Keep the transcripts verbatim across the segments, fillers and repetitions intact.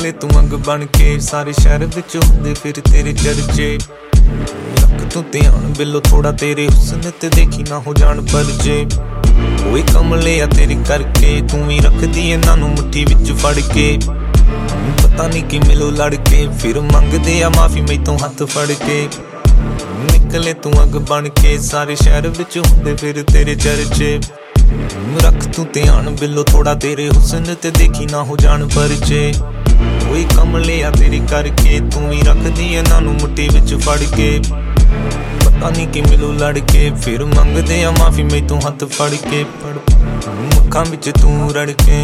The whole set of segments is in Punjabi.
ਨਿਕਲੇ ਤੂੰ ਅੰਗ ਬਣ ਕੇ, ਸਾਰੇ ਸ਼ਹਿਰ ਵਿੱਚ ਹੁੰਦੇ ਫਿਰ ਤੇਰੇ ਚਰਚੇ। ਰੱਖ ਤੂੰ ਧਿਆਨ ਬਿੱਲੋ ਥੋੜਾ ਤੇਰੇ ਹੁਸਨ ਤੇ, ਦੇਖੀ ਨਾ ਹੋ ਜਾਣ ਪਰਚੇ। ਓਏ ਕਮਲੇ ਆ ਤੇਰੇ ਕਰਕੇ, ਤੂੰ ਵੀ ਰੱਖਦੀ ਇਹਨਾਂ ਨੂੰ ਮੁੱਠੀ ਵਿੱਚ ਫੜ ਕੇ। ਪਤਾ ਨਹੀਂ ਕਿ ਮਿਲੋ ਲੜ ਕੇ, ਫਿਰ ਮੰਗਦੇ ਆ ਮਾਫੀ ਮੈਥੋਂ ਹੱਥ ਫੜ ਕੇ। ਨਿਕਲੇ ਤੂੰ ਅੱਗ ਬਣ ਕੇ, ਸਾਰੇ ਸ਼ਹਿਰ ਵਿੱਚ ਹੁੰਦੇ ਫਿਰ ਤੇਰੇ ਚਰਚੇ। ਰੱਖ ਤੂੰ ਧਿਆਨ ਬਿੱਲੋ ਥੋੜਾ ਤੇਰੇ ਹੁਸਨ ਤੇ, ਦੇਖੀ ਨਾ ਹੋ ਜਾਣ ਪਰਚੇ। ਓਏ ਕਮਲੇ ਆ ਤੇਰੇ ਕਰਕੇ, ਤੂੰ ਵੀ ਰੱਖਦੀ ਇਹਨਾਂ ਨੂੰ ਮੁੱਠੀ ਵਿੱਚ ਫੜ ਕੇ। ਪਤਾ ਨਹੀਂ ਕਿ ਮਿਲੋ ਲੜ ਕੇ, ਫਿਰ ਮੰਗਦੇ ਆ ਮਾਫੀ ਮੈਥੋਂ ਹੱਥ ਫੜ ਕੇ। ਮੁੱਖਾਂ ਵਿੱਚ ਤੂੰ ਰੜ ਕੇ,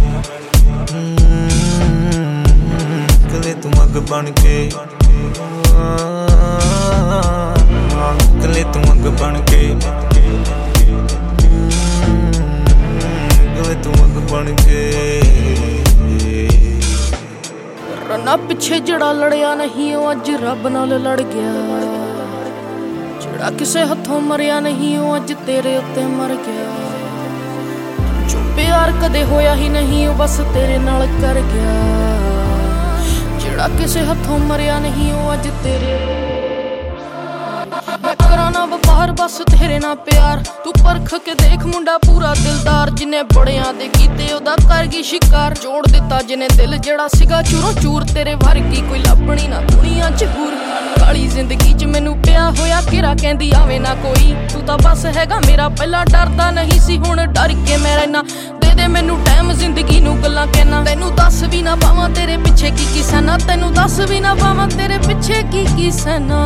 ਨਿਕਲੇ ਤੂੰ ਅੱਗ ਬਣ ਕੇ, ਨਿਕਲੇ ਤੂੰ ਅੱਗ ਬਣ ਕੇ, ਨਿਕਲੇ ਤੂੰ ਅੱਗ ਬਣ ਕੇ। ਰੰਨਾ ਪਿੱਛੇ ਜਿਹੜਾ ਲੜਿਆ ਨਹੀਂ ਉਹ ਅੱਜ ਰੱਬ ਨਾਲ ਲੜ ਗਿਆ। ਜਿਹੜਾ ਕਿਸੇ ਹੱਥੋਂ ਮਰਿਆ ਨਹੀਂ ਉਹ ਅੱਜ ਤੇਰੇ ਉੱਤੇ ਮਰ ਗਿਆ। ਜੋ ਪਿਆਰ ਕਦੇ ਹੋਇਆ ਹੀ ਨਹੀਂ ਉਹ ਬਸ ਤੇਰੇ ਨਾਲ ਕਰ ਗਿਆ। ਜਿਹੜਾ ਕਿਸੇ ਹੱਥੋਂ ਮਰਿਆ ਨਹੀਂ ਉਹ ਅੱਜ ਤੇਰੇ। ਮੈਂ ਕਰਾਂ ਨਾ ਵਪਾਰ ਬਸ ਤੇਰੇ ਨਾਲ ਪਿਆਰ, ਤੂੰ ਪਰਖ ਕੇ ਦੇਖ ਮੁੰਡਾ ਪੂਰਾ ਦਿਲਦਾਰ। ਜਿਨੇ ਬੜਿਆਂ ਦੇ ਕੀਤੇ ਉਹਦਾ ਕਰ ਗਈ ਸ਼ਿਕਾਰ, ਜੋੜ ਦਿੱਤਾ ਜਿਨੇ ਦਿਲ ਜਿਹੜਾ ਸੀਗਾ ਚੂਰੋਂ ਚੂਰ। ਤੇਰੇ ਵਰਗੀ ਕੋਈ ਲੱਭਣੀ ਨਾ ਦੁਨੀਆ ਚ ਹੂਰ। ਕਾਲੀ ਜ਼ਿੰਦਗੀ ਚ ਮੈਨੂੰ ਪਿਆ ਹੋਇਆ ਕਿਰਾ, ਕਹਿੰਦੀ ਆਵੇ ਨਾ ਕੋਈ। ਤੂੰ ਤਾਂ ਬਸ ਹੈਗਾ ਮੇਰਾ, ਪਹਿਲਾਂ ਡਰਦਾ ਨਹੀਂ ਸੀ ਹੁਣ ਡਰ ਕੇ ਮੈਂ ਰਹਿਣਾ। ਦੇ ਦੇ ਮੈਨੂੰ ਟਾਈਮ ਜ਼ਿੰਦਗੀ ਨੂੰ ਗੱਲਾਂ ਕਹਿਣਾ, ਤੈਨੂੰ ਦੱਸ ਵੀ ਨਾ ਪਾਵਾਂ ਤੇਰੇ ਪਿੱਛੇ ਕੀ ਕੀ ਸੈਨਾ। ਤੈਨੂੰ ਦੱਸ ਵੀ ਨਾ ਪਾਵਾਂ ਤੇਰੇ ਪਿੱਛੇ ਕੀ ਕੀ ਸੈਨਾ।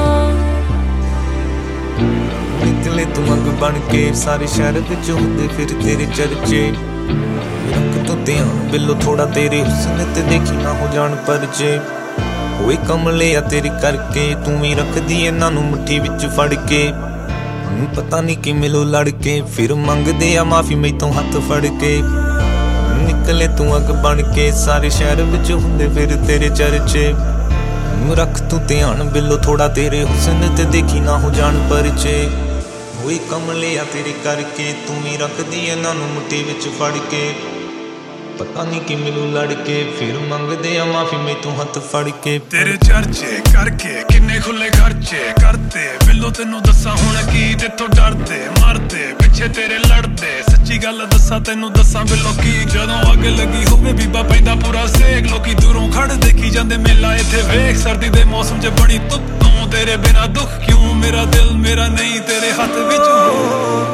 ਨਿਕਲੇ ਤੂੰ ਅੱਗ ਬਣ ਕੇ, ਸਾਰੇ ਸ਼ਹਿਰ ਵਿੱਚ ਹੁੰਦੇ ਫਿਰ ਤੇਰੇ ਚਰਚੇ। ਰੱਖ ਤੂੰ ਧਿਆਨ ਬਿੱਲੋ ਥੋੜਾ ਤੇਰੇ ਹੁਸਨ ਤੇ, ਦੇਖੀ ਨਾ ਹੋ ਜਾਣ ਪਰਚੇ। ਓਏ ਕਮਲੇ ਆ ਤੇਰੇ ਕਰਕੇ, ਤੂੰ ਵੀ ਰੱਖਦੀ ਇਹਨਾਂ ਨੂੰ ਮੁੱਠੀ ਵਿੱਚ ਫੜ ਕੇ। ਪਤਾ ਨਹੀਂ ਕਿ ਮਿਲੋ ਲੜ ਕੇ, ਫਿਰ ਮੰਗਦੇ ਆ ਮਾਫੀ ਮੈਥੋਂ ਹੱਥ ਫੜ ਕੇ। ਨਿਕਲੇ ਤੂੰ ਅੱਗ ਬਣ ਕੇ, ਸਾਰੇ ਸ਼ਹਿਰ ਵਿੱਚ ਹੁੰਦੇ ਫਿਰ ਤੇਰੇ ਚਰਚੇ। ਰੱਖ ਤੂੰ ਧਿਆਨ ਬਿੱਲੋ ਥੋੜਾ ਤੇਰੇ ਹੁਸਨ ਤੇ, ਦੇਖੀ ਨਾ ਹੋ ਜਾਣ ਪਰਚੇ। ਓਏ ਕਮਲੇ ਆ ਤੇਰੇ ਕਰਕੇ, ਤੂੰ ਵੀ ਰੱਖਦੀ ਇਹਨਾਂ ਨੂੰ ਮੁੱਠੀ ਵਿੱਚ ਫੜ ਕੇ। ਪਤਾ ਨਹੀਂ ਕਿ ਮਿਲੂ ਲੜ ਕੇ, ਫਿਰ ਮੰਗਦੇ ਆ ਮਾਫੀ ਮੈਥੋਂ ਹੱਥ ਫੜ ਕੇ। ਤੇਰੇ ਚਰਚੇ ਕਰਕੇ ਕਿੰਨੇ ਖੁੱਲੇ ਖਰਚੇ ਕਰਤੇ, ਬਿੱਲੋ ਤੈਨੂੰ ਦੱਸਾਂ ਹੁਣ ਕੀ ਤੇਥੋਂ ਡਰਦੇ ਮਰਦੇ ਪਿੱਛੇ ਤੇਰੇ ਲੜਦੇ। ਸੱਚੀ ਗੱਲ ਦੱਸਾਂ ਤੈਨੂੰ ਦੱਸਾਂ ਬਿੱਲੋ ਕੀ, ਜਦੋਂ ਅੱਗ ਲੱਗੀ ਹੋਵੇ ਬੀਬਾ ਪੈਂਦਾ ਪੂਰਾ ਸੇਕ। ਲੋਕੀ ਦੂਰੋਂ ਖੜ ਦੇਖੀ ਜਾਂਦੇ ਮੇਲਾ ਇੱਥੇ ਵੇਖ, ਸਰਦੀ ਦੇ ਮੌਸਮ ਚ ਬਣੀ ਧੁੱਪ ਤੋਂ ਤੇਰੇ ਬਿਨਾ ਦੁੱਖ ਕਿਉਂ। ਮੇਰਾ ਦਿਲ ਮੇਰਾ ਨਹੀਂ ਤੇਰੇ ਹੱਥ ਵਿੱਚ ਹੋ।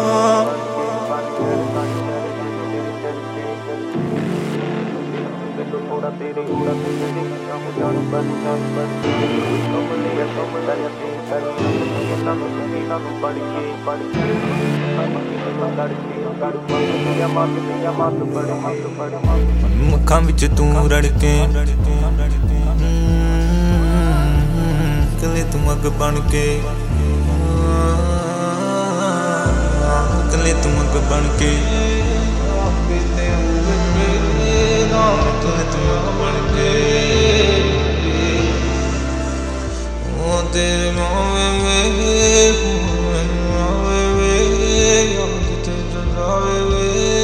ਮੁੱਖਾਂ ਵਿੱਚ ਤੂੰ ਰੜ ਕੇ, ਨਿਕਲੇ ਤੂੰ ਅੱਗ ਬਣ ਕੇ, ਨਿਕਲੇ ਤੂੰ ਅੱਗ ਬਣ ਕੇ, ਨਿਕਲੇ ਤੂੰ ਅੱਗ ਬਣ ਕੇ। ਉਹ ਤੇਰੇ ਮਾਵੇ ਵੇ ਮਾਵੇ ਵੇ ਯਾਦ ਤੇ ਜਾਵੇ ਵੇ।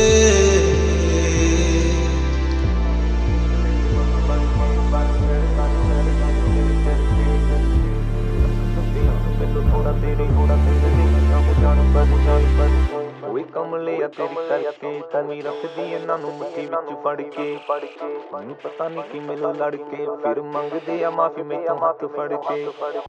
ਓਏ ਕਮਲੇ ਆ ਤੇਰੇ ਕਰਕੇ, ਤੂੰ ਵੀ ਰੱਖਦੀ ਇਹਨਾਂ ਨੂੰ ਮੁੱਠੀ ਵਿੱਚ ਫੜ ਕੇ। ਮੈਨੂੰ ਪਤਾ ਨਹੀਂ ਕਿ ਮਿਲੋ ਲੜ ਕੇ, ਫਿਰ ਮੰਗਦੇ ਆ ਮਾਫੀ ਮੈਥੋਂ ਹੱਥ ਫੜ ਕੇ।